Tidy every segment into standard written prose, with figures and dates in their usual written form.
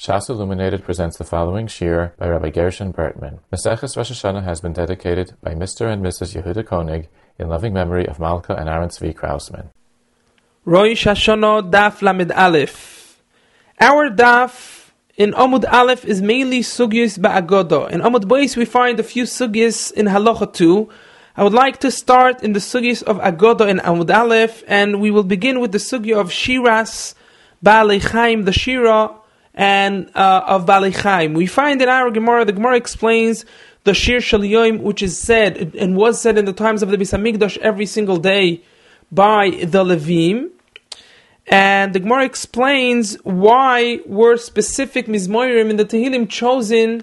Shas Illuminated presents the following shir by Rabbi Gershon Bertman. Maseches Rosh Hashanah has been dedicated by Mr. and Mrs. Yehuda Koenig in loving memory of Malka and Aaron Tzvi Krausman. Rosh Hashanah Daf Lamed Aleph. Our Daf in Amud Aleph is mainly Sugyos Ba'agoda. In Amud Beis we find a few Sugyos in Halacha 2. I would like to start in the Sugyos of Agoda in Amud Aleph, and we will begin with the Sugya of Shiras Baalei Chaim, the Shira and of Baalei Chaim. We find in our Gemara, the Gemara explains the Shir Shel Yom, which is said and was said in the times of the Beis Hamikdash every single day by the Levim. And the Gemara explains why were specific Mizmorim in the Tehillim chosen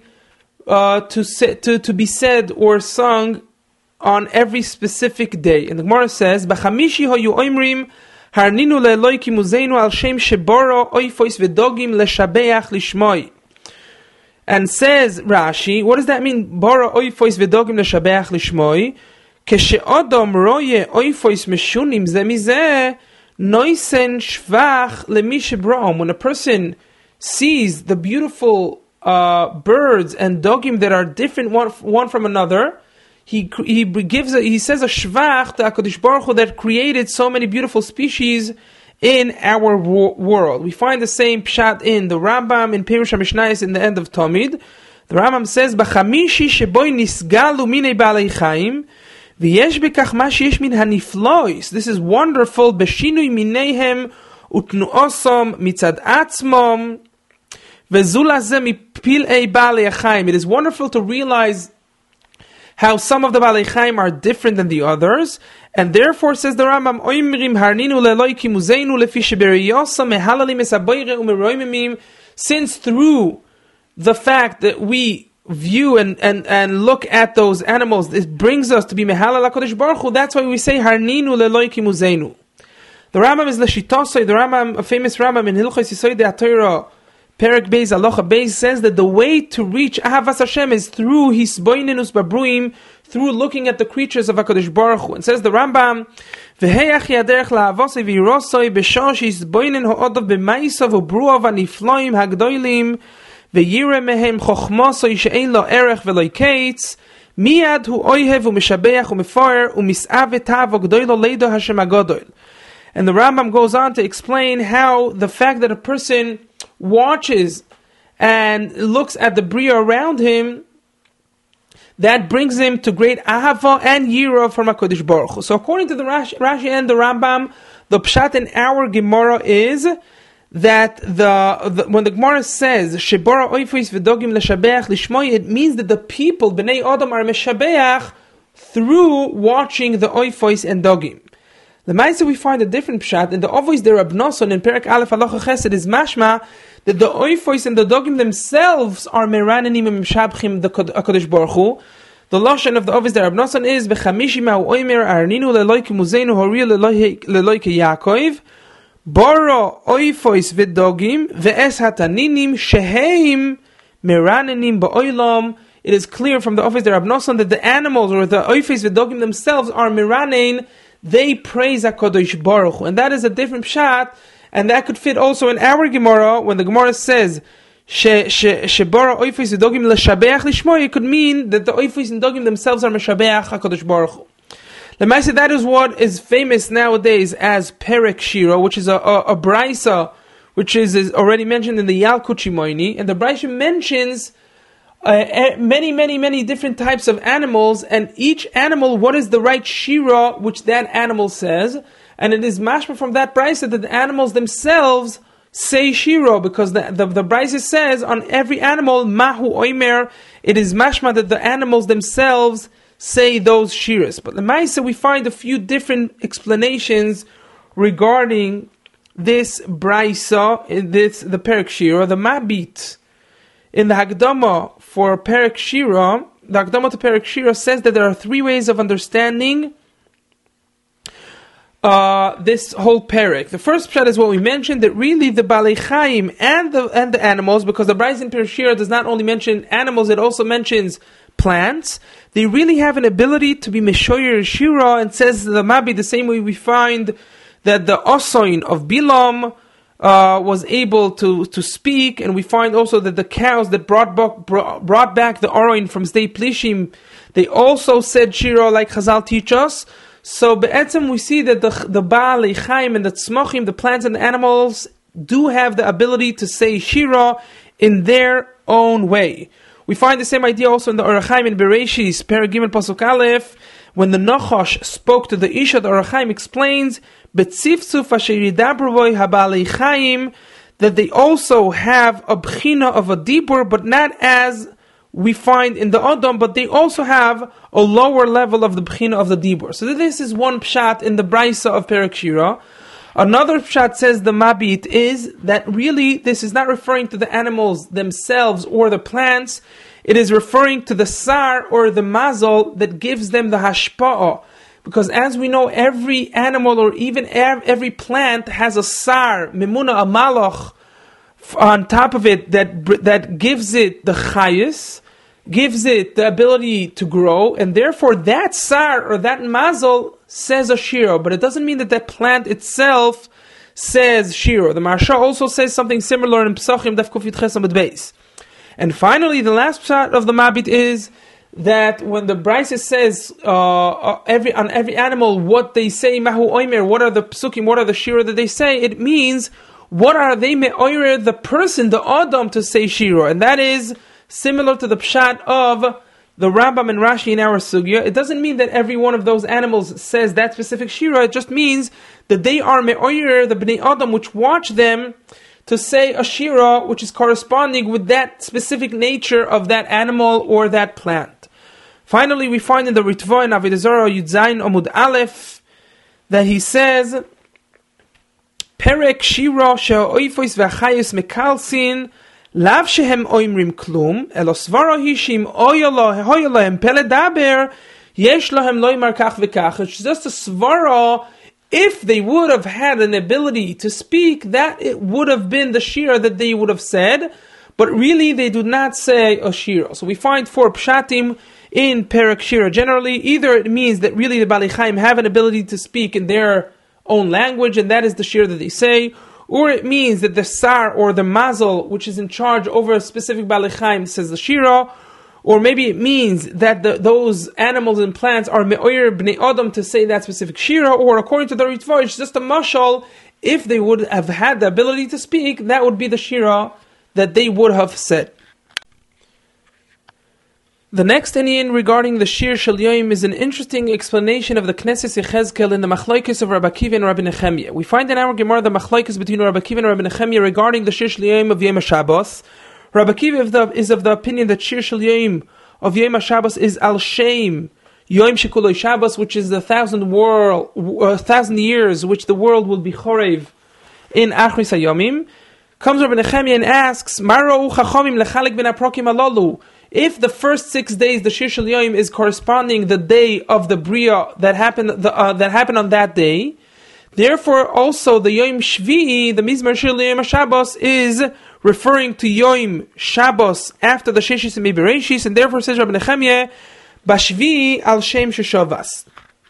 to be said or sung on every specific day. And the Gemara says, "B'chamishi hoyu oimrim harninu le'Eloi kimuzeinu al shem sheboro oifois v'dogim leshabeach lishmoi." And says Rashi, what does that mean? Boro oifois v'dogim leshabeach lishmoi. Keshe'odom roye oifois meshunim ze mizeh noisen shvach lemi shebraom. When a person sees the beautiful birds and dogim that are different one from another, he says a shvach to HaKadosh Baruch Hu that created so many beautiful species in our world. We find the same pshat in the Rambam in Perush HaMishnayos in the end of Tamid. The Rambam says, "B'chamishi sheboi nisgalu minei baalei chaim v'yesh bekach ma sheyesh min haniflois." This is wonderful. B'shinui mineihem utnuosom mitzad atzmom v'zulazeh mipilei baalei chaim. It is wonderful to realize how some of the Baalei Chaim are different than the others, and therefore says the Rambam, "Oimrim harninu le'Eloi kimuzeinu lefi sheberiyosam mehalalim esaboyre umeroimimim." Since through the fact that we view and look at those animals, it brings us to be mehalal HaKadosh Baruch Hu. That's why we say harninu le'Eloi kimuzeinu. The Rambam is l'shitosoi. The Rambam, a famous Rambam in Hilchos Yesodei HaTorah, Perek Beis, Halacha Beis, says that the way to reach Ahavas Hashem is through Hisboinenus Babruim, through looking at the creatures of HaKadosh Baruch Hu. And says the Rambam, V'heyach yaderech la'avosei v'yirosoi b'shosh hisboinen ho'odov b'maisov u'bruov anifloim hagdoilim v'yire mehem chochmosoi she'ein lo erech v'lo kates miyad hu oihev u'mishabeach u'mefoer u'mis'av etav ogdoilo leido Hashem agodoil. And the Rambam goes on to explain how the fact that a person watches and looks at the bria around him, that brings him to great ahava and yira from HaKadosh Baruch Hu. So according to the Rashi and the Rambam, the pshat in our Gemara is that when the Gemara says shebara oifois v'dogim leshabeach lishmoi, it means that the people bnei Adam are meshabeach through watching the oifois and dogim. The Maisa we find a different pshat in the Ovois der Rab Nosson in Perek Aleph Halacha Chesed is mashma that the oifois and the dogim themselves are meranenim and mishabchim the HaKadosh Baruch Hu. The lashon of the Ovois der Rab Nosson is b'chamishi ma'u oimer arninu le'Eloi kimuzeinu hori le'Eloi ki Yaakov boro oifois v'dogim ve'es hataninim sheheim meranenim ba'olam. It is clear from the Ovois der Rab Nosson that the animals or the oifois v'dogim themselves are meranein. They praise HaKadosh Baruch Hu. And that is a different pshat, and that could fit also in our Gemara, when the Gemara says, Shebara oifis v'dogim l'shabeach lishmoi, it could mean that the oifis and dogim themselves are meshabeach HaKadosh Baruch Hu. L'maaseh, that is what is famous nowadays as Perek Shira, which is a Braisa, which is already mentioned in the Yalkut Shimoini, and the Braisa mentions many different types of animals, and each animal, what is the right shira which that animal says, and it is mashma from that brisa that the animals themselves say shira, because the brisa says on every animal mahu oimer, it is mashma that the animals themselves say those shiras. But the Maisa we find a few different explanations regarding this brisa, the Perek Shira, the Mabit. In the Hagdama for Perek Shira, the Hagdama to Perek Shira says that there are three ways of understanding this whole Perek. The first pshat is what we mentioned, that really the Baalei Chaim and the animals, because the Braisa in Perek Shira does not only mention animals, it also mentions plants. They really have an ability to be Meshoyer Shira, and says the Mabi the same way we find that the Osoin of Bilam was able to speak, and we find also that the cows that brought back the Aron from Sdei Plishim, they also said Shira, like Chazal teach us. So be'etzem we see that the Baalei Chaim and the Tzmochim, the plants and the animals, do have the ability to say Shira in their own way. We find the same idea also in the Orach Chaim in Bereshis, Perek Gimel Pasuk Aleph, when the Nachash spoke to the Isha. The Orach Chaim explains Betziftzuf asher yidabru boi haBaalei Chaim, that they also have a bchina of a dibur, but not as we find in the Adam, but they also have a lower level of the bchina of the dibur. So this is one pshat in the Braisa of Perek Shira. Another pshat, says the Mabit, is that really this is not referring to the animals themselves or the plants. It is referring to the sar or the mazal that gives them the hashpa'ah. Because as we know, every animal or even every plant has a sar, memuna, a malach, on top of it that gives it the chayis, gives it the ability to grow, and therefore that sar or that mazal says a shira, but it doesn't mean that that plant itself says shira. The Maharsha also says something similar in Pesachim Daf Kuf Yud Ches Amud Beis. And finally, the last pshat of the Mabit is that when the Braisa says on every animal what they say, mahu oimer, what are the psukim, what are the shira that they say, it means what are they me'oirer the person, the Adam, to say shira, and that is similar to the pshat of the Rambam and Rashi in our sugya. It doesn't mean that every one of those animals says that specific shira. It just means that they are me'oyer, the Bnei Adam, which watch them to say a shira, which is corresponding with that specific nature of that animal or that plant. Finally, we find in the Ritva in Avodah Zarah Yud Zayin Amud Aleph that he says, Perek Shira she'oifos v'achayos mekalsin Lav shehem oimrim klum, elo svara hishim hoyalahem peledaber, yesh lahem loymar kach v'kach. It's just a svara. If they would have had an ability to speak, that it would have been the shira that they would have said, but really they do not say a shira. So we find 4 pshatim in Perek Shira. Generally, either it means that really the Baalei Chaim have an ability to speak in their own language, and that is the shira that they say, or it means that the sar or the mazal, which is in charge over a specific Baalei Chaim, says the shira, or maybe it means that those animals and plants are me'oyer bnei adam to say that specific shira, or according to the Ritva, it's just a mashal. If they would have had the ability to speak, that would be the shira that they would have said. The next inyan regarding the Shir Shel Yoim is an interesting explanation of the Knesset Yechezkel in the Machlokes of Rabbi Akiva and Rabbi Nechemia. We find in our Gemara the Machlokes between Rabbi Akiva and Rabbi Nechemia regarding the Shir Shel Yoim of Yom HaShabbos. Rabbi Akiva is of the opinion that Shir Shel Yoim of Yom HaShabbos is Al Shem Yom Shekuloi Shabbos, which is 1,000 years which the world will be chorev in Achris HaYomim. Comes Rabbi Nechemia and asks, Maro Chachomim Lechalik Ben Aprokim Alolu. If the first 6 days, the Shir Shel Yoim, is corresponding the day of the Bria that happened on that day, therefore also the Yom Shvi'i, the Mizmar Shir Yom HaShabbos, is referring to Yom Shabbos after the Sheshis and Bereshis, and therefore says Rabbi Nechemia, Bashvi'i al Shem Sheshavas.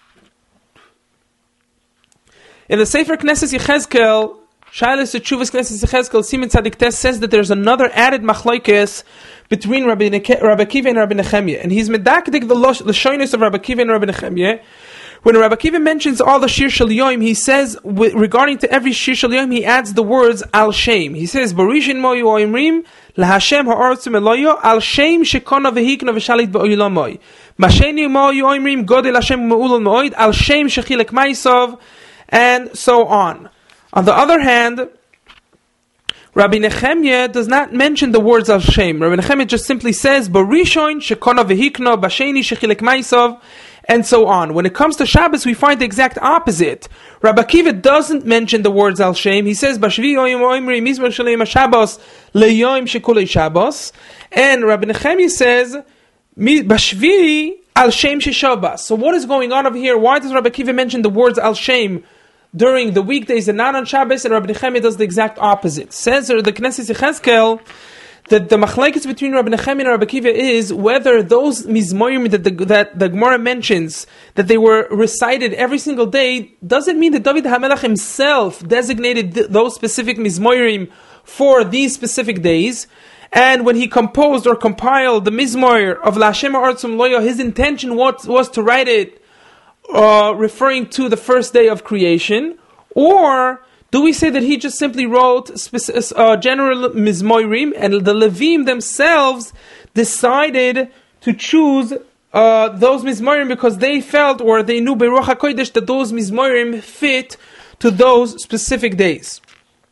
In the Sefer Knesset Yechezkel, Shailas Teshuvas Knesset Yechezkel, Siman Tzadik Tes says that there's another added machlokes between Rabbi Akiva and Rabbi Nechemia, and he's medakdik the shoyness of Rabbi Akiva and Rabbi Nechemia. When Rabbi Akiva mentions all the Shir Shel Yoim, he says regarding to every Shir Shel Yoim, he adds the words Al Shem. He says Barishin Moyu Oimrim LaHashem Ha'aretzu Meloyo Al Shem Shekona Vehikna V'Shalit Ba'Olam Masheni Moyu Oimrim Godel Hashem Me'ulol Me'oid Al Shem Shechilek Ma'isov, and so on. On the other hand, Rabbi Nechemia does not mention the words Al Shem. Rabbi Nechemia just simply says, Barishon, Shekona Vehikno, Basheni, Shechilek Ma'isov, and so on. When it comes to Shabbos, we find the exact opposite. Rabbi Akiva doesn't mention the words Al Shem. He says, Bashvi Oyim Oimri, Mizmar Shalem HaShabbos, Le'yoim Shekulei Shabbos. And Rabbi Nechemia says, Bashvi Al Shem Sheshavas. So what is going on over here? Why does Rabbi Akiva mention the words Al Shem during the weekdays and not on Shabbos, and Rabbi Nechemia does the exact opposite? Says the Knesset Yechezkel the machlekes between Rabbi Nechemia and Rabbi Akiva is whether those mizmorim that the Gemara mentions, that they were recited every single day, does it mean that David HaMelech himself designated those specific mizmorim for these specific days? And when he composed or compiled the mizmor of L'Hashem Ha'aretzum Loya, his intention was to write it referring to the first day of creation? Or do we say that he just simply wrote general mizmorim, and the Levim themselves decided to choose those mizmorim because they felt, or they knew Beruach HaKodesh, that those mizmorim fit to those specific days?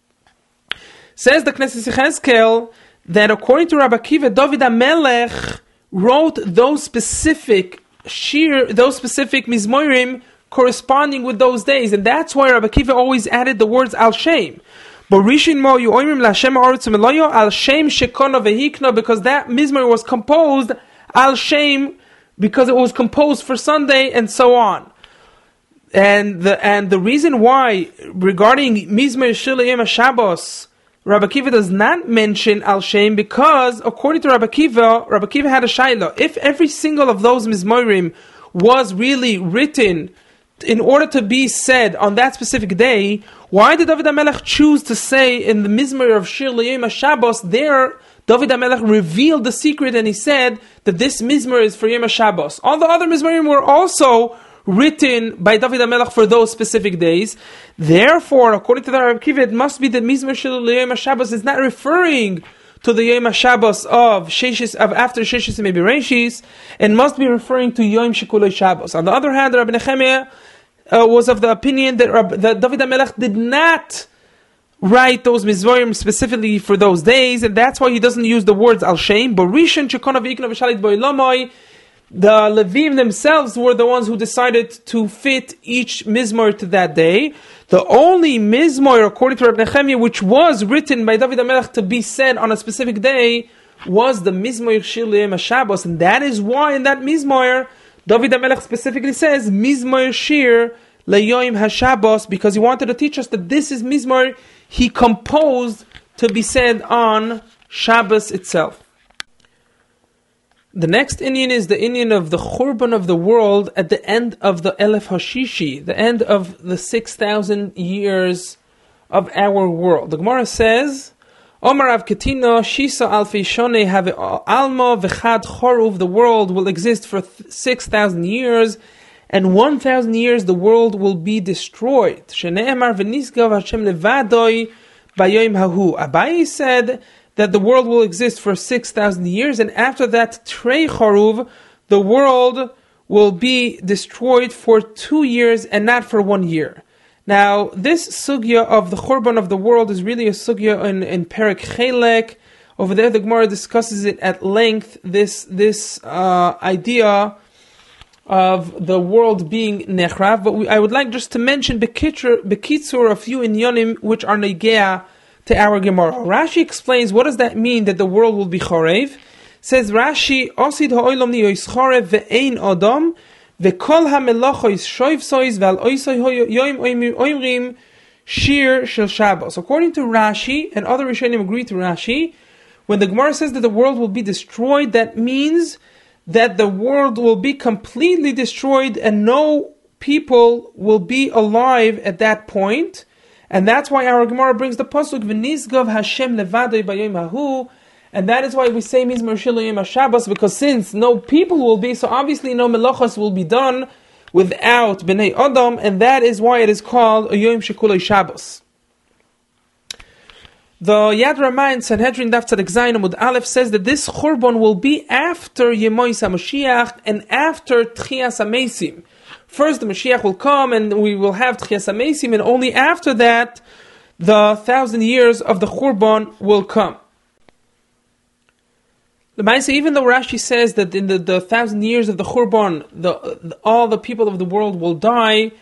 Says the Knesset Yechezkel that according to Rabbi Akiva, David HaMelech wrote those specific mizmorim corresponding with those days, and that's why Rabbi Akiva always added the words al shem. But Rishin Mo Yoimrim L'Hashem Ha'aretzum Loya al shem shekona vehikna, because that mizmor was composed al shem, because it was composed for Sunday, and so on. And the reason why regarding mizmor Shir Yom HaShabbos, Rabbi Akiva does not mention al shem, because according to Rabbi Akiva had a shaila. If every single of those mizmorim was really written in order to be said on that specific day, why did David HaMelech choose to say in the Mizmor of Shir L'Yom HaShabbos, there David HaMelech revealed the secret and he said that this Mizmor is for Yom HaShabbos. All the other Mizmorim were also written by David HaMelech for those specific days. Therefore, according to the Rabbi Akiva, it must be that Mizmor Shir L'Yom HaShabbos is not referring to the Yom HaShabbos of after Sheshis and maybe Reishis, and must be referring to Yom Shekulei Shabbos. On the other hand, Rabbi Nechemia was of the opinion that David HaMelech did not write those mizmorim specifically for those days, and that's why he doesn't use the words al shem. But Rishon Shekona V'Ikna V'Shalit Bo'ilamai, the Levim themselves were the ones who decided to fit each mizmor to that day. The only mizmor, according to Rabbi Nechemia, which was written by David HaMelech to be said on a specific day, was the mizmor Shir L'Yom HaShabbos, and that is why in that mizmor David HaMelech specifically says Mizmor Shir L'Yom HaShabbos, because he wanted to teach us that this is Mizmor he composed to be said on Shabbos itself. The next Indian is the Indian of the Churban of the world at the end of the Elef Hashishi, the end of the 6,000 years of our world. The Gemara says, Omar Av Ketina Shisa Alfi Shone Have Alma Vechad Choruv, the world will exist for 6,000 years, and 1,000 years the world will be destroyed. Shene'emar V'nisgav Hashem Levadoi Bayom Hahu. Abaye said that the world will exist for 6,000 years, and after that Trei Choruv, the world will be destroyed for 2 years and not for 1 year. Now, this sugya of the Churban of the world is really a sugya in Perek Chelek. Over there, the Gemara discusses it at length, this idea of the world being nechrav. But I would like just to mention bekitzur a few inyonim which are negea to our Gemara. Rashi explains what does that mean that the world will be chorev. Says Rashi, Osid ha'olam niyois chorev ve'ein odom. V'kol ha'melachois shoivsois v'al oisoi yoim oimrim shir shel Shabbos. According to Rashi, and other Rishonim agree to Rashi, when the Gemara says that the world will be destroyed, that means that the world will be completely destroyed and no people will be alive at that point. And that's why our Gemara brings the pasuk V'nisgav Hashem levadoi bayom hahu. And that is why we say Mizmor Shir L'Yom HaShabbos, because since no people will be, so obviously no melachos will be done without Bnei Adam, and that is why it is called a Yom Shekulei Shabbos. The Yad Ramah in Sanhedrin Daf Tzaddik Zayin Amud Aleph says that this Churban will be after Yemois HaMashiach and after Tchias HaMeisim. First the Mashiach will come and we will have Tchias HaMeisim, and only after that the 1,000 years of the Churban will come. Even though Rashi says that in the 1,000 years of the Churban, all the people of the world will die,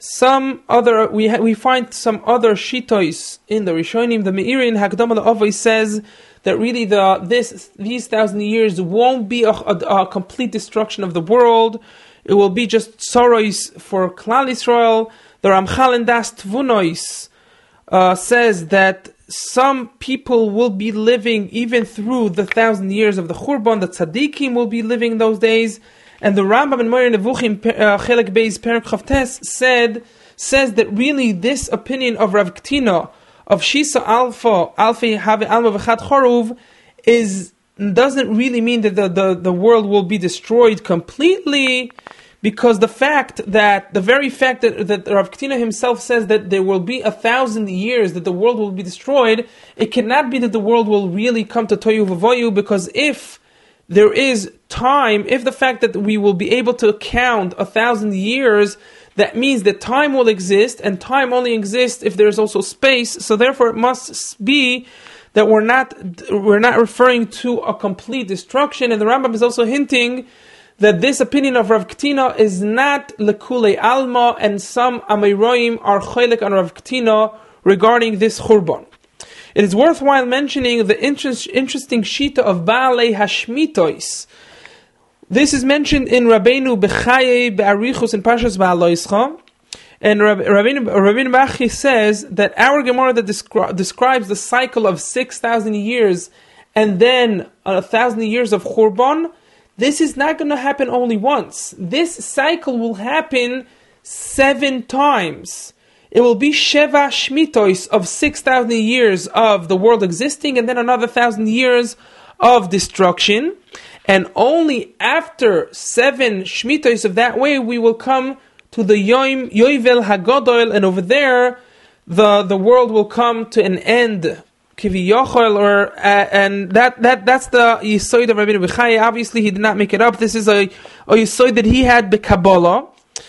we find some other shitois in the Rishonim. The Meiri in Hakdama L'Avos says that really these 1,000 years won't be a complete destruction of the world. It will be just sorrows for Klal Yisrael. The Ramchal in Das Tvunois says that some people will be living even through the 1,000 years of the Churban. The Tzaddikim will be living those days. And the Rambam in Moreh Nevuchim, Chelek Beis, Perek Chavtes, says that really this opinion of Rav Ktina, of Shisa Alfei Have Alma V'chad Choruv, doesn't really mean that the world will be destroyed completely, because the very fact that Rav Ktina himself says that there will be 1,000 years that the world will be destroyed, it cannot be that the world will really come to Tohu Vavohu, because if there is time, if the fact that we will be able to count 1,000 years, that means that time will exist, and time only exists if there is also space. So therefore it must be that we're not referring to a complete destruction. And the Rambam is also hinting that this opinion of Rav Ktina is not lekule alma, and some Amayroim are choylek on Rav Ktina regarding this Churban. It is worthwhile mentioning the interesting shita of Baalei Hashmitois. This is mentioned in Rabbeinu Bechaye Be'arichus in Parshas Ba'aloischa. And Rabbeinu Bechaye says that our Gemara that describes the cycle of 6,000 years and then 1,000 years of Churban, this is not going to happen only once. This cycle will happen 7 times. It will be Sheva Shmitois of 6,000 years of the world existing, and then another 1,000 years of destruction. And only after 7 Shmitois of that way, we will come to the Yom Yovel Hagodol, and over there, the world will come to an end. Kiviyochel, and that's the Yisoid of Rabbeinu Bechaye. Obviously, he did not make it up. This is a Yisoid that he had B'Kabbalah.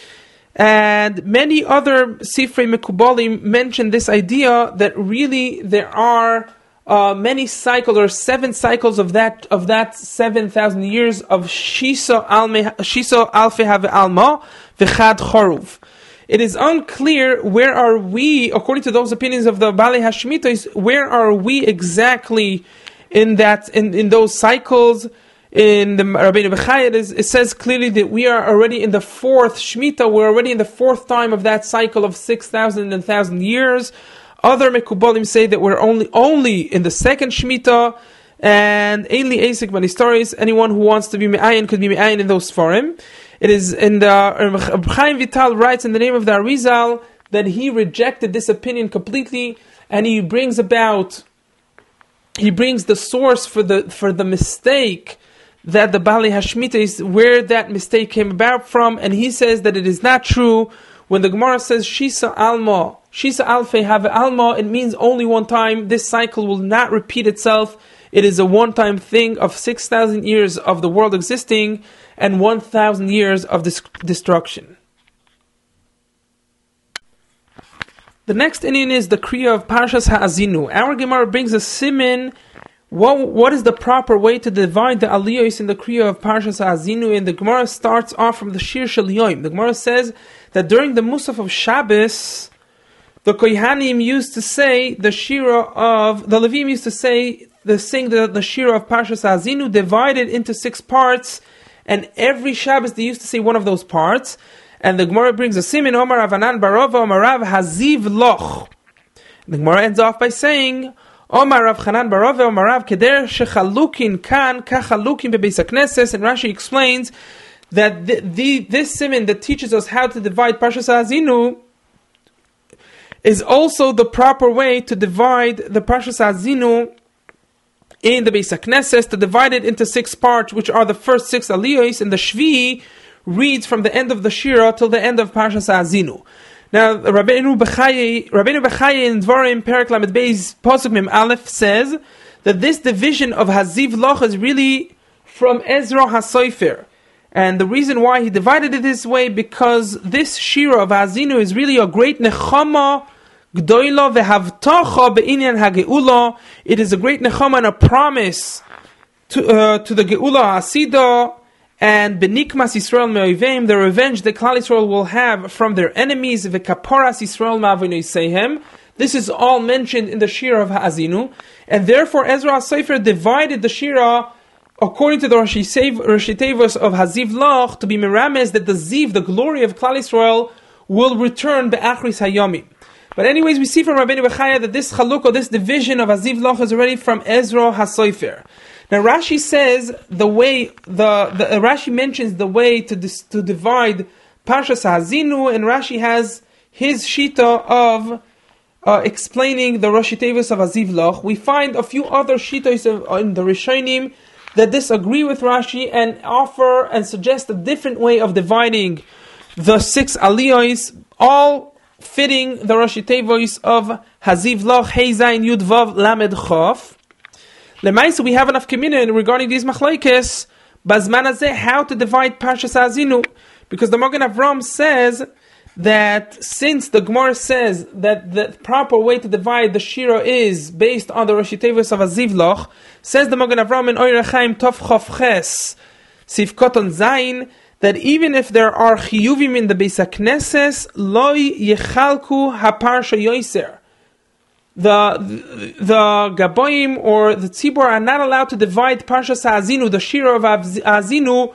And many other Sifrei Mekubalim mention this idea that really there are many cycles, or 7 cycles of that 7,000 years of Shisa Alfei Have Alma V'chad Choruv. It is unclear where are we, according to those opinions of the Baalei Hashmitois, where are we exactly in those cycles. In the Rabbeinu Bechaye, it says clearly that we are already in the 4th Shemitah. We're already in the 4th time of that cycle of 6,000 and 1,000 years. Other Mekubalim say that we're only in the 2nd Shemitah. And Eili Asik Banistoris, anyone who wants to be Me'ayin could be Me'ayin in those Sfarim. It is in the Chaim Vital writes in the name of the Arizal that he rejected this opinion completely, and he brings the source for the mistake that the Baalei Hashmitois, where that mistake came about from, and he says that it is not true. When the Gemara says Shisa Alfei Have Alma, it means only one time. This cycle will not repeat itself. It is a one-time thing of 6,000 years of the world existing and 1,000 years of destruction. The next Indian is the Kriya of Parshas Ha'azinu. Our Gemara brings a siman. What is the proper way to divide the aliyos in the Kriya of Parshas Ha'azinu? And the Gemara starts off from the Shir Shel Yom. The Gemara says that during the Musaf of Shabbos, the Kohanim used to say the Levim used to sing the Shira of Parshas Ha'azinu, divided into 6 parts, and every Shabbos they used to say one of those parts. And the Gemara brings a siman, Omar Avanan Barova, Omar Rav Haziv Loch. The Gemara ends off by saying, Omar Rav Chanan Barova, Omar Rav Keder Shechalukin Kan Kachalukin Bebeis HaKnesses. And Rashi explains that this siman that teaches us how to divide Parshas Ha'azinu is also the proper way to divide the Parshas Ha'azinu in the Beis HaKnesses, to divide it into 6 parts, which are the first 6 aliyos, and the Shvi reads from the end of the Shira till the end of Parshas Ha'azinu. Now, Rabbeinu Bechaye in Dvarim Perek Lamed Beis Pasuk Mem Aleph says that this division of Haziv Loch is really from Ezra HaSofer. And the reason why he divided it this way, because this Shira of Ha'azinu is really a great nechama Gdoila vehavtacha be'inyan hageula. It is a great nechama and a promise to the Geula Hasida, and benikmas Yisrael me'oivim, the revenge that Klal Yisrael will have from their enemies. Vekaporas Yisrael ma'avonoseihem. This is all mentioned in the Shira of Ha'azinu, and therefore Ezra HaSofer divided the Shira according to the Rashi Tevos of Haziv Loch to be mirames that the Ziv, the glory of Klal Yisrael, will return be'achris hayomim. But anyways, we see from Rabbeinu Bechaya that this chaluk, or this division of Aziv Loch, is already from Ezra HaSofer. Now Rashi says the way, Rashi mentions the way to divide Parshas Ha'azinu, and Rashi has his shita of explaining the Rashi Tevis of Aziv Loch. We find a few other shitas in the Rishonim that disagree with Rashi and offer and suggest a different way of dividing the 6 aliyos, all fitting the Rashi Tevis of Haziv Loch, Hey Zayin Yud Vav Lamed Chof. Lemaisa, we have enough communion regarding these machlekes, Bazman Hazeh, how to divide Parshas Ha'azinu, because the Magen Avram says that since the Gemara says that the proper way to divide the Shira is based on the Rashi Tevis of Aziv Loch, says the Magen Avram in Oyer Chaim Tov Chof Ches Sif Koton Zayin, that even if there are chiyuvim in the Beis HaKnesses, loy yechalku haparsha yoiser. The Gaboim or the Tzibor are not allowed to divide Parshas Ha'azinu, the Shira of Ha'azinu,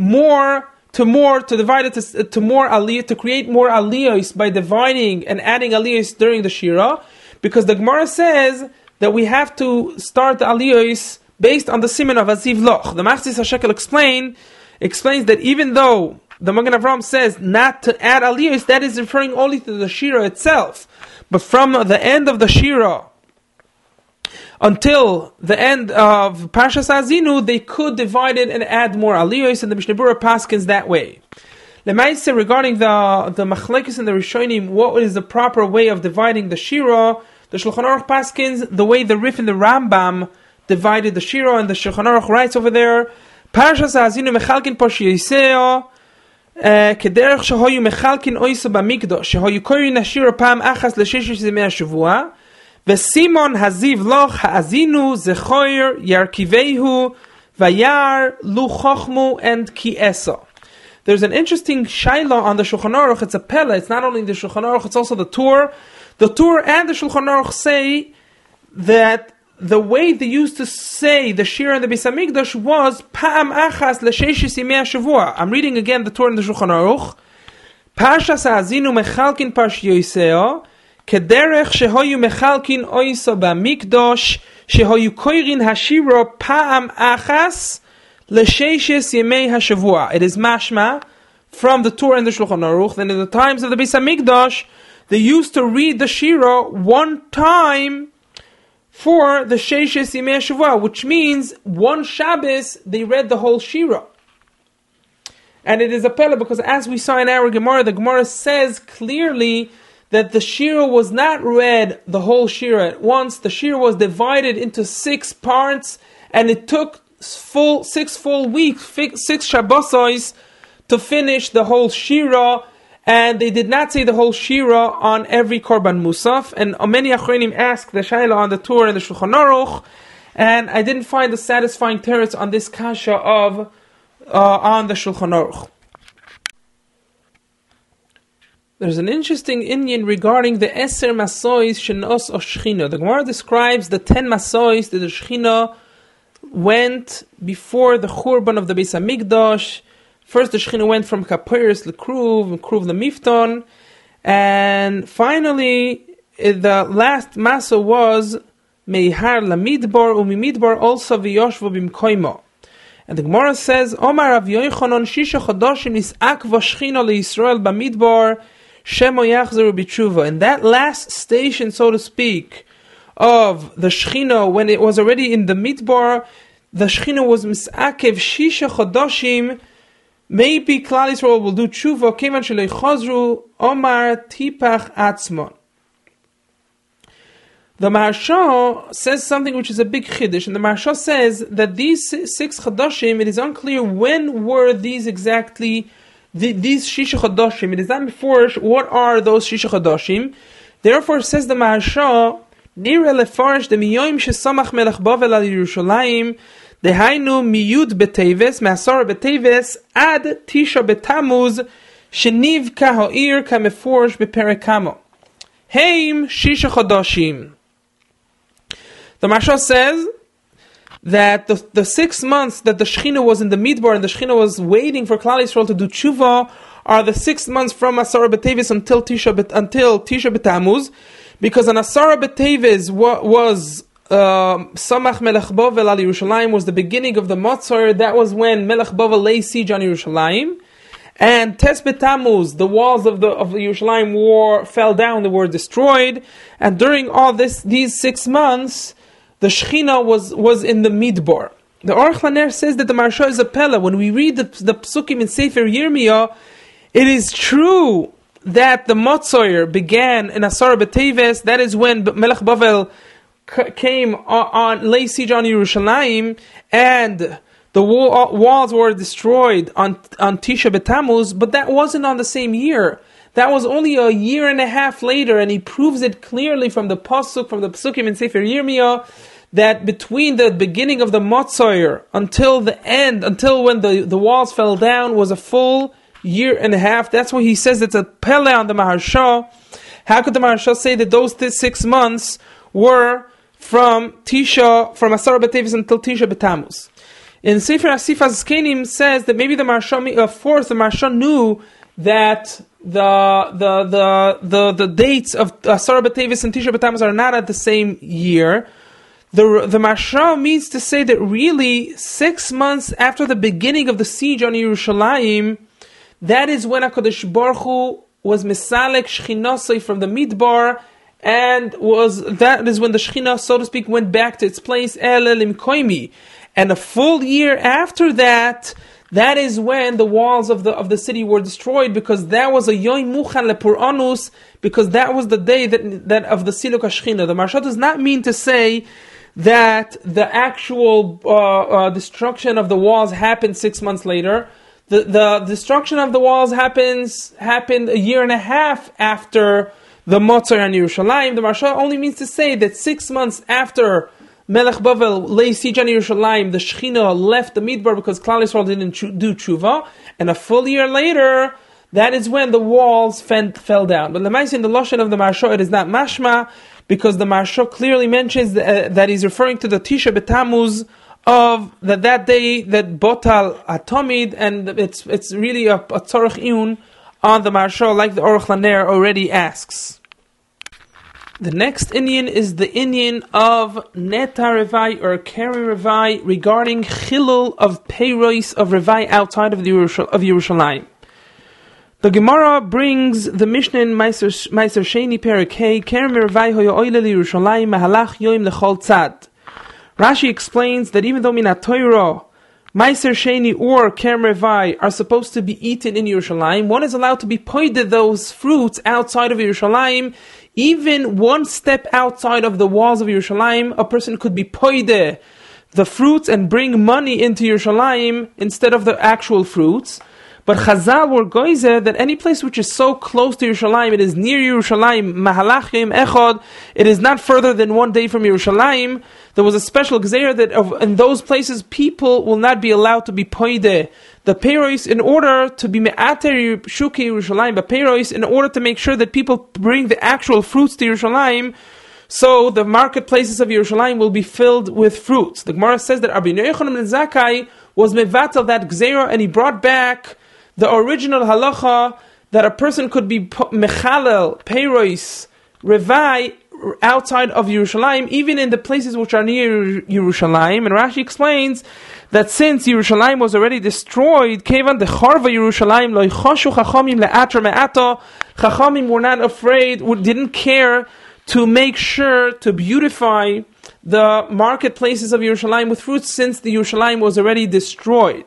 to divide it to more aliyah, to create more aliyahs by dividing and adding aliyahs during the Shira, because the Gemara says that we have to start the aliyahs based on the siman of Aziv Loch. The Machzis HaShekel explains that even though the Magen Avram says not to add aliyahs, that is referring only to the Shira itself. But from the end of the Shira until the end of Parshas Ha'azinu, they could divide it and add more aliyos, and the Mishnah Berurah paskins that way. Lemaise, regarding the machlekes and the Rishonim, what is the proper way of dividing the Shira? The Shulchan Aruch paskins the way the Rif and the Rambam divided the Shira, and the Shulchan Aruch writes over there, Parshas Ha'azinu mechalkin Parshiyoseo kederech shehoyu mechalkin oiso b'mikdosh shehoyu korin hashira pam achas l'shesh yemei hashavua v'simon haziv loch ha'azinu zechoyer yarkivehu vayar lu chochmu and kiesa. There's an interesting shaila on the Shulchan Aruch. It's a pella. It's not only the Shulchan Aruch, it's also the Tur. The Tur and the Shulchan Aruch say that the way they used to say the Shira and the Beis HaMikdash was Pa'am Achas L'Sheshis Yimei HaShavua. I'm reading again the Torah and the Shulchan Aruch. Parshas Ha'azinu mechalkin Parshiyoseo kederech shehoyu mechalkin oiso b'mikdosh shehoyu koirin hashiro Pa'am Achas L'Sheshis Yimei HaShavua. It is mashma from the Torah and the Shulchan Aruch. Then in the times of the Beis HaMikdash, they used to read the Shira one time for the Sheishes Yimei HaShavua, which means one Shabbos they read the whole Shira. And it is a pella because as we saw in our Gemara, the Gemara says clearly that the Shira was not read the whole Shira at once. The Shira was divided into 6 parts, and it took 6 full weeks, 6 Shabbosos to finish the whole Shira. And they did not say the whole Shira on every Korban Musaf. And many Achronim asked the Shaila on the Torah and the Shulchan Aruch, and I didn't find a satisfying teretz on this kasha of on the Shulchan Aruch. There's an interesting inyan regarding the Eser Masois Shenos o Shechina. The Gemara describes the 10 Masois that the Shechina went before the Churban of the Beis HaMikdash. First, the Shechina went from Kapiris Lekruv, Kruv Lemifton, and finally, the last Masa was Meihar Lamidbar, Umimidbar also V'yoshvo Bimkoimo. And the Gemara says, Omar Rav Yochanan Shisha Chodoshim Nis'ak V'shechina LeYisrael Bamidbar Shemo Yachzeru B'tshuva. In that last station, so to speak, of the Shechina, when it was already in the Midbar, the Shechina was Mis'akev Shisha Chodoshim. Maybe Klal Yisrael will do tshuva. Kevan shelei chazru Omar tipach atzmon. The Maharsha says something which is a big chiddush, and the Maharsha says that these 6 chadashim, it is unclear when were these exactly these shisha chadashim. It is not before. What are those shisha chadashim? Therefore, says the Maharsha, nira lefarish de miyoyim shesamach melech Bavel al Yerushalayim. Dehainu miyud beteves, me'asara beteves, ad tisha betamuz, sheniv kahoir kameforish beperekamo. Heim shisha chodoshim. The Maharsha says that the 6 months that the Shechina was in the Midbar and the Shechina was waiting for Klal Yisrael to do tshuva are the 6 months from Asara B'Teves until Tisha B'Tammuz, because on Asara B'Teves was Samach Melech Bovel al Yerushalayim, was the beginning of the Motzor. That was when Melech Bovel lay siege on Yerushalayim. And Tes B'Tammuz, the walls of the Yerushalayim fell down, they were destroyed. And during all these 6 months, the Shechina was in the Midbar. The Aruch LaNer says that the Maharsha is a Pella. When we read the Psukim in Sefer Yirmiyah, it is true that the Motzor began in Asara B'Teves. That is when Melech Bavel came on lay siege on Yerushalayim, and the walls were destroyed on Tisha B'Tammuz, but that wasn't on the same year. That was only a year and a half later, and he proves it clearly from the Psukim in Sefer Yirmiyah, that between the beginning of the Motzor until the end, until when the walls fell down, was a full year and a half. That's why he says it's a Pele on the Maharsha. How could the Maharsha say that those 6 months were from Asara B'Teves until Tisha B'Tammuz? In Sefer Asifas Kenim says that maybe the Maharsha knew that the dates of Asara B'Teves and Tisha B'Tammuz are not at the same year. The Maharsha means to say that really 6 months after the beginning of the siege on Yerushalayim, that is when HaKadosh Baruch Hu was Mesalek Shechinasai from the Midbar, and that is when the Shechina, so to speak, went back to its place, El Elim Koimi. And a full year after that, that is when the walls of the city were destroyed, because that was a Yom Muchan LePuranus, because that was the day that of the Siluk HaShechina. The Maharsha does not mean to say that the actual destruction of the walls happened 6 months later. The destruction of the walls happened a year and a half after the Motzor on Yerushalayim. The Maharsha only means to say that 6 months after Melech Bavel lay siege on Yerushalayim, the Shechina left the Midbar because Klal Yisrael didn't do tshuva, and a full year later, that is when the walls fell down. But in the Lashon of the Maharsha, it is not mashma, because the Maharsha clearly mentions that he's referring to the Tisha B'Tammuz of that day that Botal Atomid, and it's really a tzorach iyun on the Maharsha, like the Aruch LaNer already asks. The next inyan is the inyan of Neta Revai or Keri Revai regarding chilul of peiros of Revai outside of Yerushalayim. The Gemara brings the Mishnah in Meiser Sheni Perek Hey, Keri Revai hoya oile Yerushalayim mahalach yoim lechol tzad. Rashi explains that even though Minat Torah, Meiser Sheni or Kerem Revai are supposed to be eaten in Yerushalayim, one is allowed to be poided those fruits outside of Yerushalayim. Even one step outside of the walls of Yerushalayim, a person could be poide the fruits and bring money into Yerushalayim instead of the actual fruits. But Chazal were goizer that any place which is so close to Yerushalayim, it is near Yerushalayim, mahalach yom echad, it is not further than 1 day from Yerushalayim. There was a special gzeira that in those places people will not be allowed to be poide the peiros in order to be me'ater shuki Yerushalayim, but peiros in order to make sure that people bring the actual fruits to Yerushalayim, so the marketplaces of Yerushalayim will be filled with fruits. The Gemara says that Rabbi Yochanan ben Zakkai was mevatel that gzeira, and he brought back the original halacha that a person could be mechalel peiros revai outside of Yerushalayim, even in the places which are near Yerushalayim. And Rashi explains that since Yerushalayim was already destroyed, kevan de charva Yerushalayim lo yichoshu chachamim le'atra me'ata, chachamim were not afraid, didn't care to make sure to beautify the marketplaces of Yerushalayim with fruits, since the Yerushalayim was already destroyed.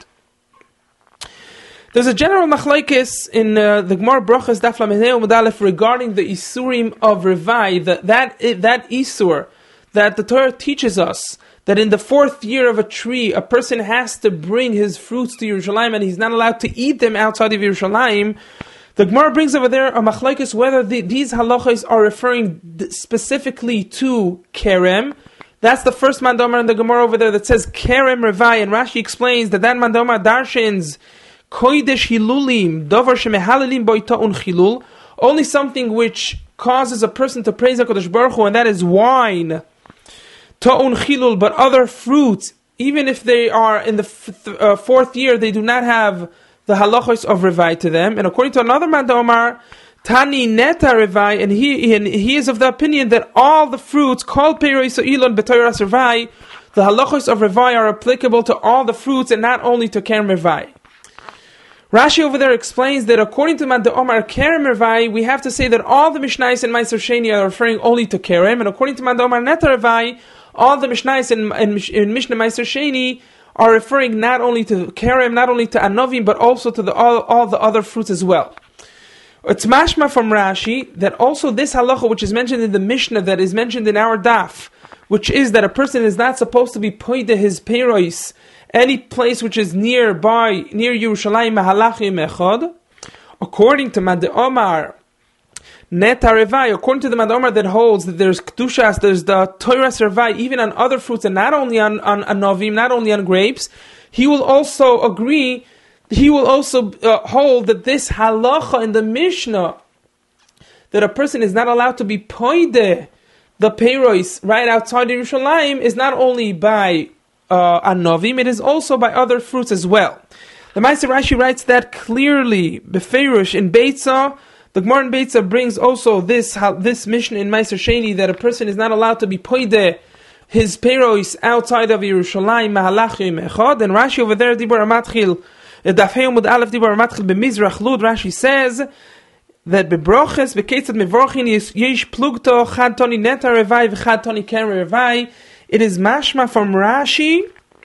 There's a general machlokes in the Gemara Brachas Daf Lamed Amud Aleph regarding the isurim of revai, that isur that the Torah teaches us that in the 4th year of a tree a person has to bring his fruits to Yerushalayim and he's not allowed to eat them outside of Yerushalayim. The Gemara brings over there a machlokes whether these halachos are referring specifically to kerem. That's the first mandamar in the Gemara over there that says kerem revai, and Rashi explains that mandamar darshins kodesh hilulim, davar shemehalalim bo ta'un chilul, only something which causes a person to praise HaKadosh Baruch Hu, and that is wine, ta'un chilul, but other fruits even if they are in the fourth year, they do not have the halachos of revai to them. And according to another man, Omar, Tani neta revai, and he is of the opinion that all the fruits called peiros ilon b'toras revai, the halachos of revai are applicable to all the fruits and not only to kerem revai. Rashi over there explains that according to Manda Omar Kerem Revai, we have to say that all the Mishnayos in Meiser Sheni are referring only to Kerem, and according to Manda Omar Neta Revai, all the Mishnayos in Mishnah Meiser Sheni are referring not only to Kerem, not only to Anovim, but also to all the other fruits as well. It's mashma from Rashi that also this halacha, which is mentioned in the Mishnah, that is mentioned in our daf, which is that a person is not supposed to be poide his peiros any place which is near Yerushalayim Mahalachim Echad, according to Mad Omar Neta Revai, according to the Mad Omar that holds that there's Kedushas, there's the Toras Revai, even on other fruits, and not only on Anovim, not only on grapes, he will also hold that this halacha in the Mishnah, that a person is not allowed to be poide the peiros right outside Yerushalayim, is not only by Anovim, it is also by other fruits as well. The Meiser Rashi writes that clearly, Befeirush in Beitza. The Gemara in Beitza brings also this mission in Meiser Sheni that a person is not allowed to be poide his peiros outside of Yerushalayim Mahalachim Echad. And Rashi over there, Dibur Amatchil, Dafhei Amud Aleph Dibur Amatchil B'Mizrach Lud, Rashi says that Bebroches Beketzat Mevorchin Yesh Plugto Chad Toni Neta Revai V'Chad Toni Kerem Revai. It is mashma from Rashi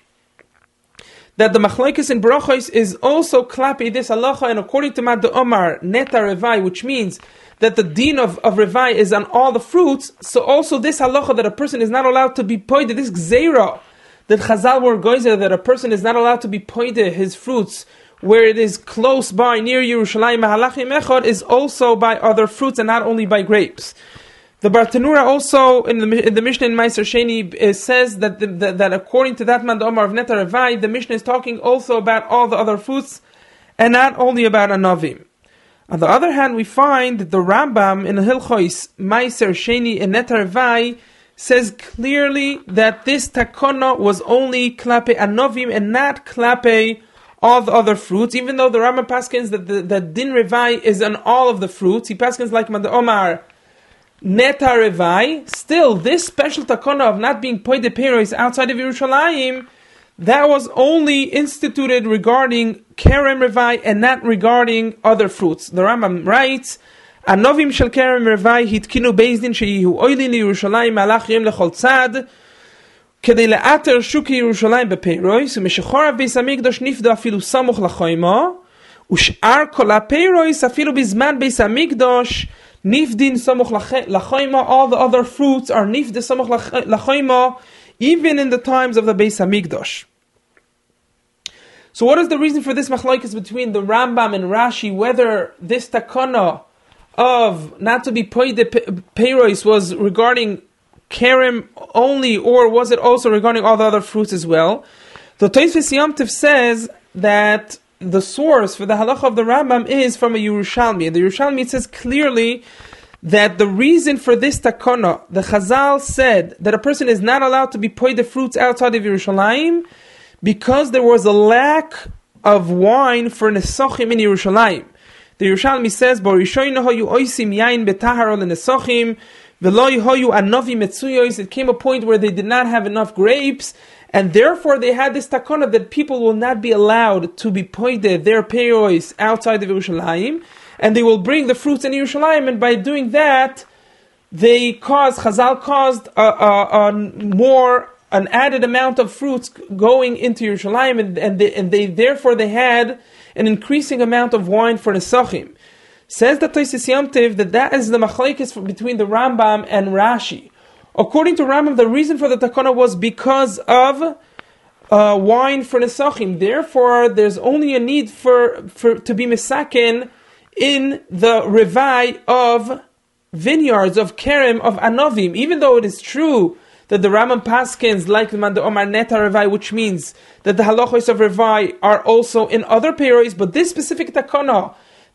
that the machlokes in brachos is also klapi this halacha, and according to Mad Omar Neta Revai, which means that the din of Revai is on all the fruits, so also this halacha that a person is not allowed to be poide, this gzeira that Chazal were goizer, that a person is not allowed to be poide his fruits where it is close by near Yerushalayim Mahalachim Echad, is also by other fruits and not only by grapes. The Bartanura also in the Mishnah in Meiser Sheni says that according to that Manda Omar of Neta Revai, the Mishnah is talking also about all the other fruits and not only about Anovim. On the other hand, we find that the Rambam in Hilchos Meiser Sheni in Neta Revai says clearly that this takona was only klape Anovim and not klape all the other fruits, even though the Rambam paskins that the din Revai is on all of the fruits. He paskins like Manda Omar Neta Revai, still this special takona of not being poide peiros outside of Yerushalayim, that was only instituted regarding Kerem Revai and not regarding other fruits. The Rambam writes, Anovim shel Kerem Revai hitkinu bezdin sheyihu oilin Yerushalayim malach yom lechol tzad kedei le'ater shuki Yerushalayim bepeiros u'meshechorav beis hamikdash nifda afilu samuch lachoima u'sh'ar kol ha'peiros afilu bizman beis hamikdash Nifdin samuch lachoima, all the other fruits are nifd samuch lachoima, even in the times of the Beis Hamikdash. So what is the reason for this machlokes between the Rambam and Rashi, whether this takana of not to be poide peiros was regarding kerem only, or was it also regarding all the other fruits as well? The Tosfos Yom Tov says that the source for the halacha of the Rambam is from a Yerushalmi. And the Yerushalmi says clearly that the reason for this takana, the Chazal said that a person is not allowed to be poide fruits outside of Yerushalayim because there was a lack of wine for Nesachim in Yerushalayim. The Yerushalmi says, it came a point where they did not have enough grapes, and therefore they had this takana that people will not be allowed to be poide their peiros outside of Yerushalayim, and they will bring the fruits in Yerushalayim, and by doing that, Chazal caused an added amount of fruits going into Yerushalayim, and they had an increasing amount of wine for Nesachim. Says the Tosfos Yom Tov that is the machlokes between the Rambam and Rashi. According to Rambam, the reason for the takana was because of wine for Nesachim. Therefore, there's only a need to be misaken in the revai of vineyards, of kerem, of anovim. Even though it is true that the Rambam paskins like the Manda Omar Neta Revai, which means that the halachos of revai are also in other peiros, but this specific takana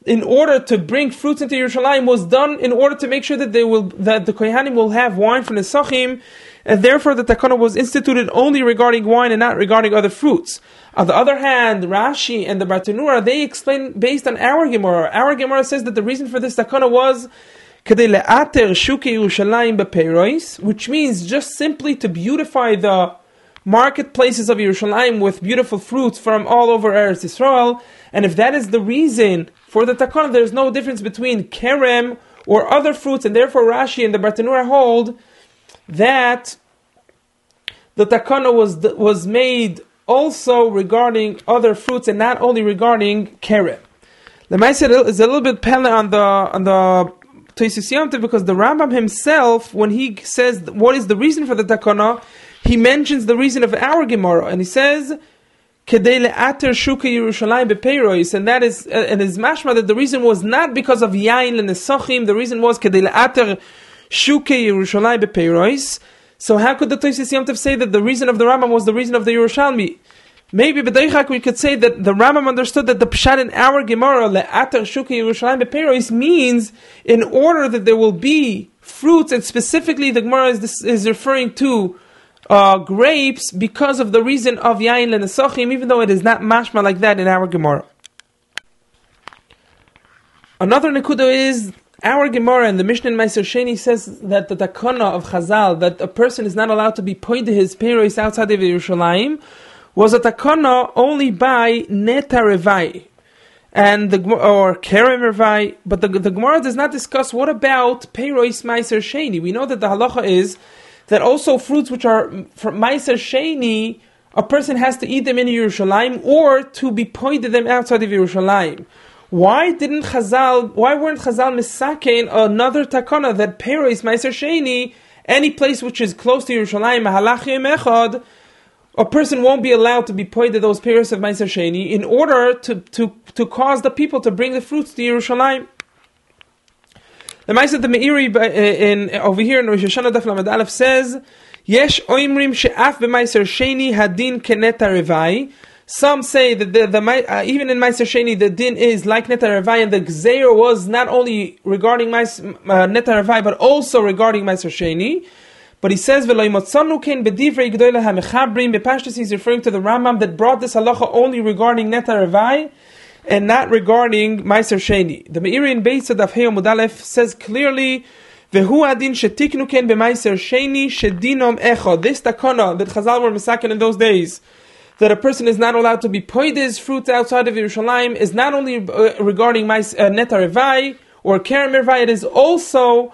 in order to bring fruits into Yerushalayim was done in order to make sure that the Kohanim will have wine from the Nesachim, and therefore the takana was instituted only regarding wine and not regarding other fruits. On the other hand, Rashi and the Bartanura, they explain based on our Gemara. Our Gemara says that the reason for this takana was kedei le'ater shuke Yerushalayim bepeiros, which means just simply to beautify the marketplaces of Yerushalayim with beautiful fruits from all over Eretz Yisrael. And if that is the reason for the takana, there is no difference between kerem or other fruits, and therefore Rashi and the Bartanura hold that the takana was made also regarding other fruits and not only regarding kerem. The Ma'aser is a little bit pele on the Tosfos Yom Tov, because the Rambam himself, when he says what is the reason for the takana, he mentions the reason of our Gemara, and he says kedei le'ater shuka Yerushalayim bepeiros, and that is and his mashma that the reason was not because of yain and nesachim. The reason was kedei le'ater shuka Yerushalayim bepeiros. So how could the Tosfos Yom Tov say that the reason of the Rambam was the reason of the Yerushalmi? Maybe b'deichak we could say that the Rambam understood that the pshat in our Gemara le'ater shuka Yerushalayim bepeiros means in order that there will be fruits, and specifically the Gemara is referring to grapes because of the reason of yain and nesachim, even though it is not mashma like that in our Gemara. Another nekuda is our Gemara and the Mishnah in Meiser Sheni says that the takana of Chazal, that a person is not allowed to be pointed his peiros outside of Yerushalayim, was a takana only by neta revai and or kerem revai. But the Gemara does not discuss what about peiros Meiser Sheni. We know that the halacha is that also fruits which are from Meiser Sheni, a person has to eat them in Yerushalayim or to be pointed them outside of Yerushalayim. Why weren't Chazal misakein another takana that peiros Meiser Sheni, any place which is close to Yerushalayim, mahalach yom echad, a person won't be allowed to be pointed those peiros of Meiser Sheni in order to cause the people to bring the fruits to Yerushalayim. The Ma'aser the Meiri over here in Rosh Hashanah Daf Lamed Aleph says, Yesh oimrim she'af b'Meiser Sheni hadin keneta revai. Some say that even in Meiser Sheni the din is like neta revai, and the gzeir was not only regarding neta revai but also regarding Meiser Sheni. But he says v'lo imotzanu ken b'divrei gdoilei hamechabrim. B'pashtus he's referring to the Rambam that brought this halacha only regarding neta revai and not regarding Meiser Sheni. The Meiri in Beis Daf Hey Amud Aleph says clearly, "Vehu adin shetiknu ken b'Meiser Sheni shedinom echad." This takana that Chazal were misaken in those days, that a person is not allowed to be pointed his fruits outside of Yerushalayim, is not only regarding neta revai or kerem revai, it is also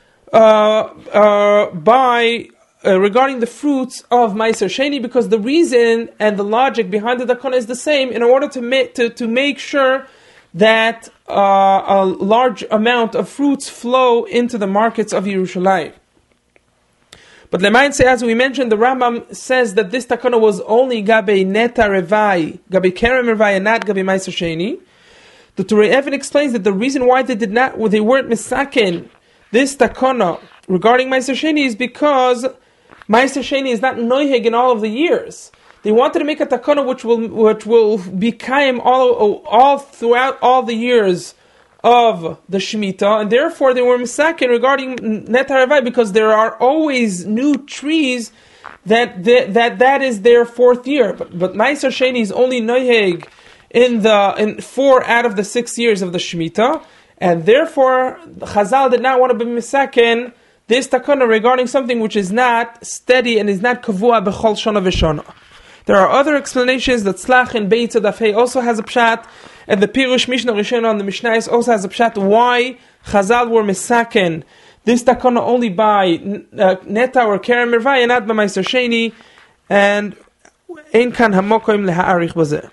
regarding the fruits of Meiser Sheni, because the reason and the logic behind the takana is the same, in order to make sure that a large amount of fruits flow into the markets of Yerushalayim. But Lemaitse, as we mentioned, the Rambam says that this takana was only gabe neta revai, gabe kerem revai, and not gabe Meiser Sheni. The Torah Even explains that the reason why they weren't misaken this takana regarding Meiser Sheni is because Meiser Sheni is not noiheg in all of the years. They wanted to make a takana which will be kaim all throughout all the years of the Shemitah, and therefore they were misaken regarding neta revai, because there are always new trees that is their fourth year. But Meiser Sheni is only noiheg in 4 out of the 6 years of the Shemitah, and therefore Chazal did not want to be misaken this takana regarding something which is not steady and is not kavua b'chol shana v'shana. There are other explanations that Tzlach in Beis Daf Hey also has a pshat, and the Pirush Mishnah Rishona on the Mishnayos also has a pshat why Chazal were misaken this takana only by neta or kerem revai and not by Meiser Sheni, and ein kan hamokoim leha'arich bazeh.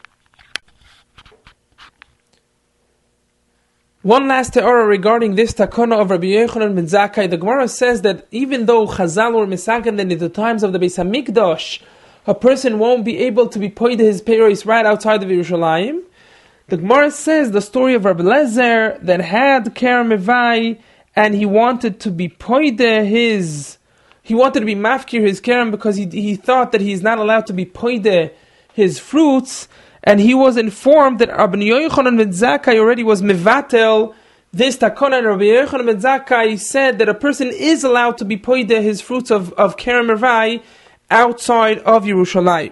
One last teorah regarding this takana of Rabbi Yochanan ben Zakkai. The Gemara says that even though Chazal were misaken in the times of the Beis Hamikdash, a person won't be able to be pointed his peiros right outside of Yerushalayim. The Gemara says the story of Rabbi Lezer that had kerem revai, and he wanted to be pointed he wanted to be mafkir his kerem because he thought that he's not allowed to be pointed his fruits, and he was informed that Rabbi Yochanan ben Zakkai already was mevatel this takana. And Rabbi Yochanan ben Zakkai said that a person is allowed to be poideh his fruits of Kerem Mervai outside of Yerushalayim.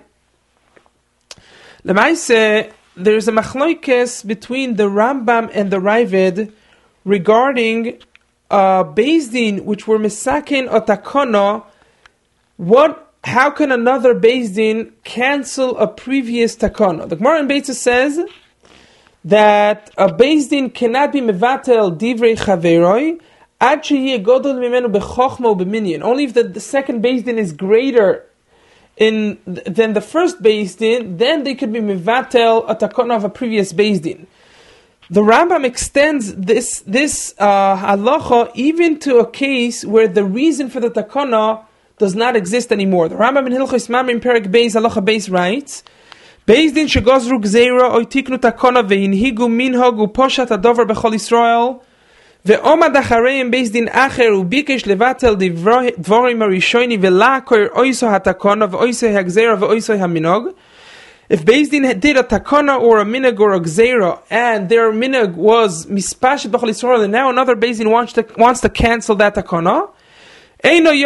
Lemaise, there's a machloikes between the Rambam and the Ravid regarding Beis Din which were misaken or takana. How can another Beis Din cancel a previous takana? The Gemara in Beitza says that a Beis Din cannot be mevatel divrei chaveroi ad sheyeh godol mimenu bechochma u'beminyan. Only if the second Beis Din is greater than the first Beis Din, then they could be mevatel a takana of a previous Beis Din. The Rambam extends this halacha even to a case where the reason for the takana does not exist anymore. The Rambam in Hilchos Mamrim Perek Beis Halacha Beis writes, Beis Din shegozru gzeira oy tiknu takana vehinhigu minhag uposhat adover bechol Yisrael ve'omad achareim Beis Din acher ubikesh levatel dvorim harishoni ve'lakoir oiso hatakana ve'oiso hagzeira ve'oiso haminog. If Beis Din did a takana or a minhag or a gzeira, and their minhag was mispashet bechol Yisrael, and now another Beis Din wants to cancel that takana, and says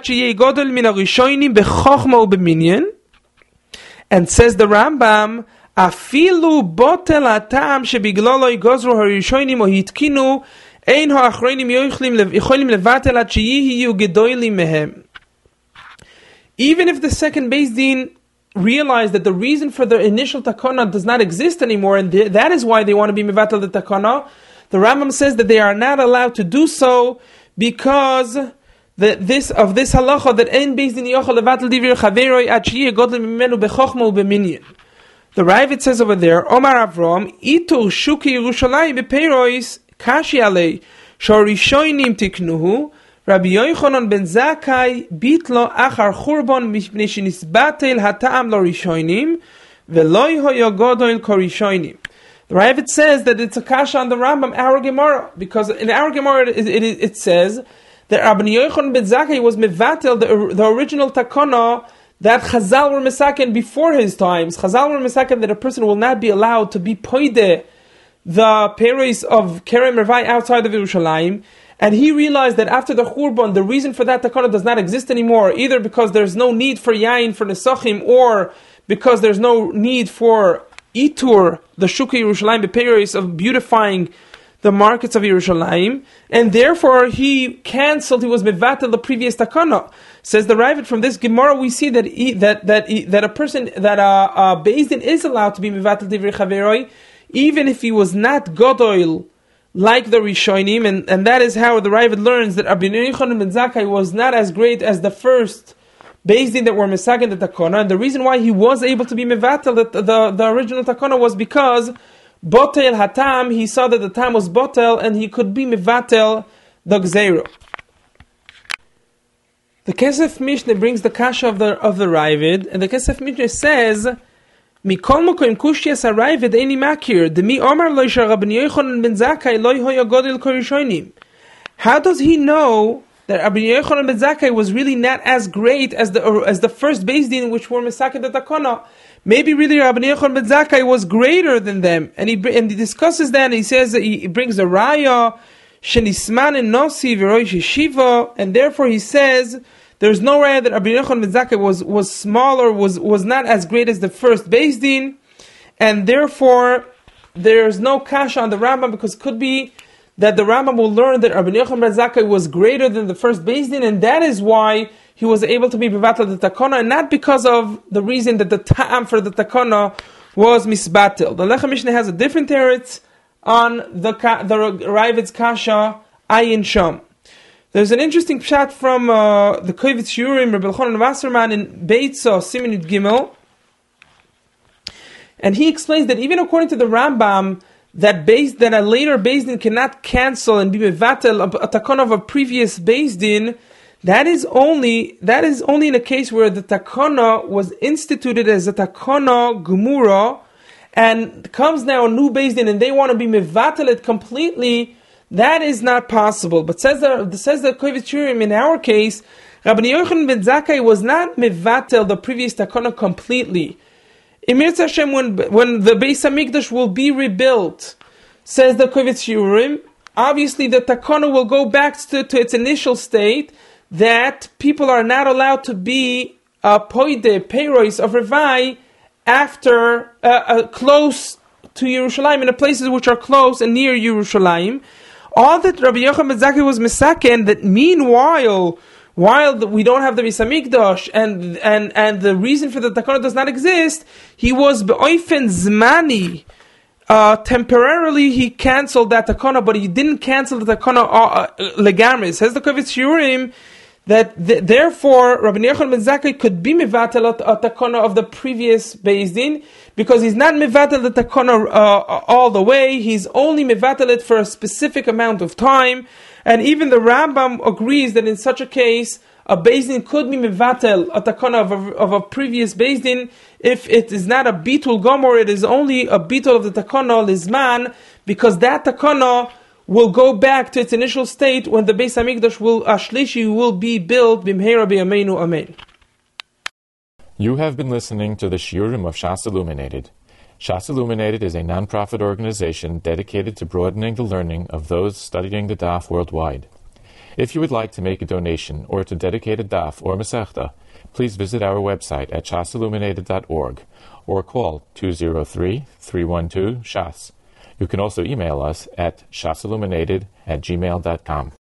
the Rambam, afilu botel hatam shebiglolo igozru harishonim o hitkinu ein ha'achronim yochlim levatel ad sheyihiyu gedolim mehem. Even if the second Beis Din realized that the reason for the initial takana does not exist anymore, and that is why they want to be mevatel the takana, the Rambam says that they are not allowed to do so because this halacha that ein Beis Din yochel levatel divrei chaveroi ad sheyeh godel mimenu bechochma u'beminyan. The Ravid says over there, Omar Avram, Itur shuki Yerushalayim bepeirois kashi alei shorishoinim tiknuhu Rabbi Yochanan ben Zakkai bitlo achar churban mipnei shenisbatel hatam lo rishoinim ve'lo hoya godol korishoinim. The Ravid says that it's a kasha on the Rambam, our Gemara, because in our Gemara it says that Rabbi Yochanan ben Zakkai was mevatel the original takana that Chazal were mesaken before his times. Chazal were mesaken that a person will not be allowed to be poide the peros of Kerem Mervai outside of Yerushalayim, and he realized that after the Churban, the reason for that takana does not exist anymore, either because there's no need for yain for nesachim, or because there's no need for itur, the Shukei Yerushalayim beperos of beautifying the markets of Yerushalayim, and therefore he was mevatel the previous takana. Says the Ravid, from this Gemara we see that a person that a Beis Din is allowed to be mevatel divrei chaveroi, even if he was not godol like the Rishonim, and that is how the Ravid learns that Rabbi Yochanan ben Zakkai was not as great as the first Beis Din that were mesaken the takana, and the reason why he was able to be mevatel the original takana was because botel hatam, he saw that the tam was botel, and he could be mevatel the gzeiro. The Kesef Mishnah brings the kasha of the Ravid, and the Kesef Mishnah says, "Mikol mokom kushiyas Ravid eni makir demi Omar lo Rabbi Yochanan ben Zakkai lo hoya godel korishonim." How does he know that Rabbi Yochanan ben Zakkai was really not as great as the first Beis Din which were mesaken the takana? Maybe really Rabbi Yochanan ben Zakkai was greater than them, and he discusses that. And he says that he brings a raya shenisman and nosi v'roish yeshiva, and therefore he says there's no raya that Rabbi Yochanan ben Zakkai was smaller, was not as great as the first Beis Din, and therefore there's no kasha on the Rambam, because it could be that the Rambam will learn that Rabbi Yochanan ben Zakkai was greater than the first Beis Din, and that is why he was able to be mevatel the takana, and not because of the reason that the ta'am for the takana was misbatel. The Lechem Mishnah has a different teretz on the Ravid's kasha ayin sham. There's an interesting pshat from the Kovetz Shiurim, Rabbi Elchanan Wasserman in Beitza Siman Yud Gimel, and he explains that even according to the Rambam, that a later Beis Din cannot cancel and be mevatel a takana of a previous Beis Din. That is only in a case where the takana was instituted as a takana gemura, and comes now a new Beis Din and they want to be mevatel it completely. That is not possible. But says the Kovetz Shiurim, in our case, Rabbi Yochanan ben Zakkai was not mevatel the previous takana completely. Emir Hashem, when the Beis Hamikdash will be rebuilt, says the Kovetz Shiurim, obviously the takana will go back to its initial state, that people are not allowed to be poide, peiros of Revai, after close to Yerushalayim, in the places which are close and near Yerushalayim. All that Rabbi Yochanan ben Zakkai was misaken, that meanwhile, while we don't have the Beis Hamikdash and the reason for the takana does not exist, he was be'oifen zmani. Temporarily he cancelled that takana, but he didn't cancel the takana legamri. Says the Kovetz Shiurim that therefore Rabbi Yochanan ben Zakkai could be mevatel a takana of the previous Beis Din, because he's not mevatel the takana all the way. He's only mevatel it for a specific amount of time. And even the Rambam agrees that in such a case, a Beis Din could be mevatel a takana of a previous Beis Din if it is not a bitul gomor, it is only a bitul of the takana lizman, because that takana will go back to its initial state when the Beis Hamikdash Ashlishi will be built. Bimheira b'yameinu, amen. You have been listening to the Shiurim of Shas Illuminated. Shas Illuminated is a non-profit organization dedicated to broadening the learning of those studying the Daf worldwide. If you would like to make a donation or to dedicate a Daf or Masechta, please visit our website at shasilluminated.org or call 203-312-SHAS. You can also email us at shasilluminated@gmail.com.